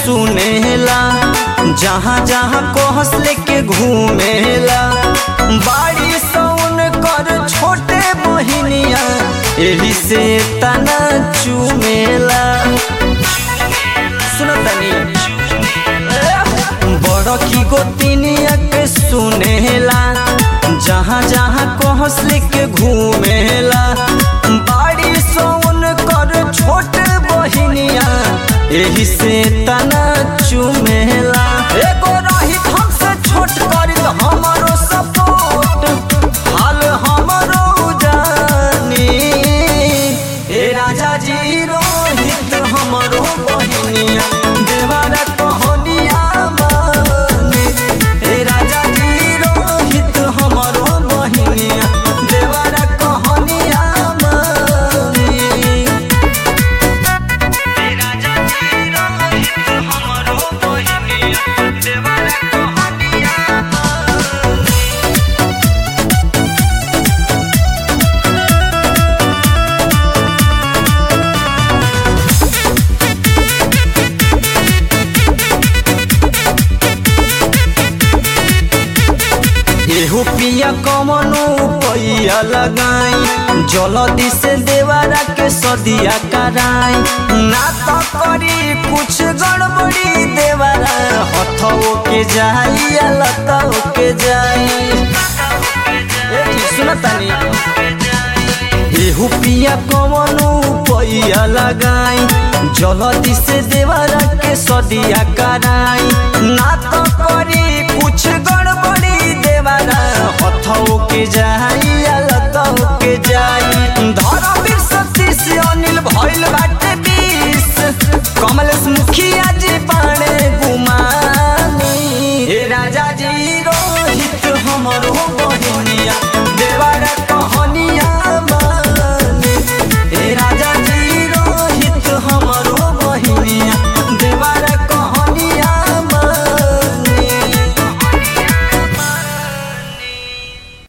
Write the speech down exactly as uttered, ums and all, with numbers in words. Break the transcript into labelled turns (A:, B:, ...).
A: सुनेला, जहाँ जहाँ कोहस लेके घूमेला। बाड़ी सौन कर छोटे बहिनिया, एही से तना चुमेला। सुनो तनी बड़ की गोतिनिया के सुनेला, जहाँ जहाँ कोहस लेके घूमेला। बाड़ी सौन कर छोटे बहिनिया, एही से तना चुमेला। एगो रही हमसे छोट करी तो हमारो सपोर्ट, हाल हमारो जानी। ए राजा जी रोहित हमारो बहिनिया, देवारा कहनिया मानी। ए राजा जी रोहित हमारो बहिनिया, देवारा कहनिया मानी। एहो पिया कमनो पैया लगाई, जल्दी से देवारा के सदिया कराई। ना तो करी कुछ गड़बड़ी, देवारा हथो के जाई लतो के जाई। सुना तानी एहो पिया कमनो पैया लगाई, जल्दी से देवारा के सदिया कराई। ना तो करी कुछ गड़बड़ी, देवारा हथो के जाई।